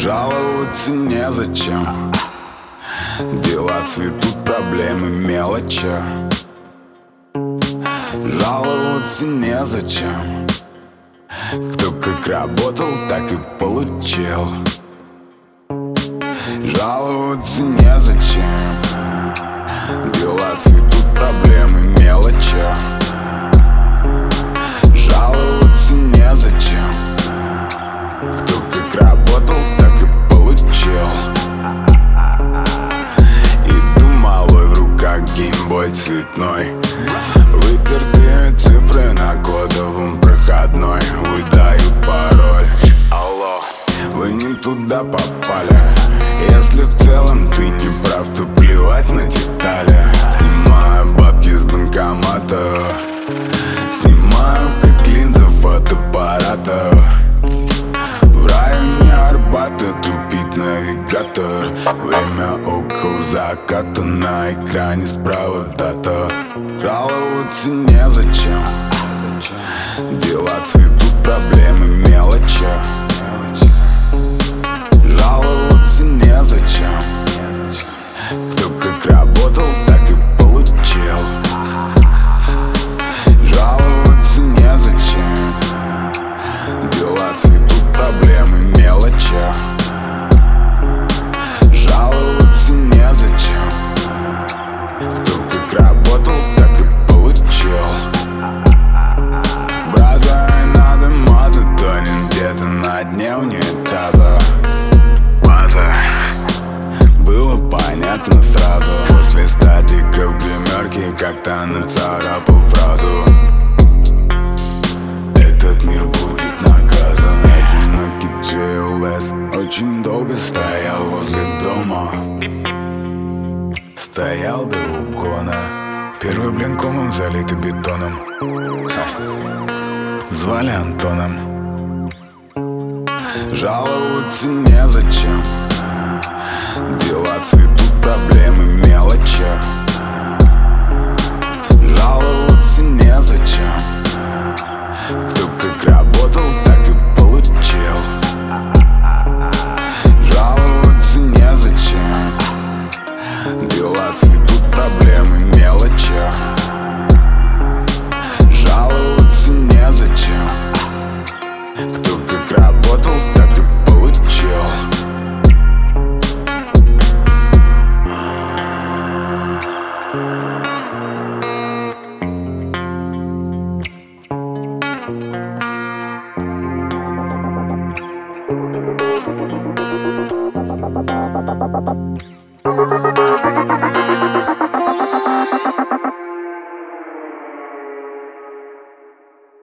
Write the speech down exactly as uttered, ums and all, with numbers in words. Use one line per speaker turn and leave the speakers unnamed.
Жаловаться незачем. Дела цветут, проблемы мелочи. Жаловаться незачем. Кто как работал, так и получил. Жаловаться незачем. Дела цветут, проблемы мелочи. Жаловаться незачем. Кто как работал, так и получил. Иду малой, в руках геймбой цветной. Вытертые цифры на кодовом проходной. Выдаю пароль. Алло, вы не туда попали. Если в целом ты не прав, то плевать на детали. Снимаю бабки с банкомата. Снимаю как линза фотоаппарата. В районе Арбата тупит навигатор. Время около заката, на экране справа дата. Жаловаться незачем. Дела цветут, проблемы мелочи. Жаловаться незачем. Кто как работал, так и получил. Жаловаться незачем. Дела цветут, проблемы мелочи. Жаловаться незачем. Кто как работал, так и получил. Браза и надо мазать, тонет где-то на дне унитаза. Было понятно сразу. После статика в гримерке как-то нацарапал фразу: этот мир будет наказан. Одинокий джей эл эс очень долго стоял возле дома. Стоял до угона. Первый блин комом залитый бетоном. Ха. Звали Антоном. Жаловаться незачем. Дела цветут, проблемы мелочи. Жаловаться незачем. Кто как работал, так и получил. Жаловаться незачем. Дела цветут, проблемы мелочи. Жаловаться незачем. Кто как работал, так и получил.
Ba ba ba ba ba ba ba ba ba ba ba ba ba ba ba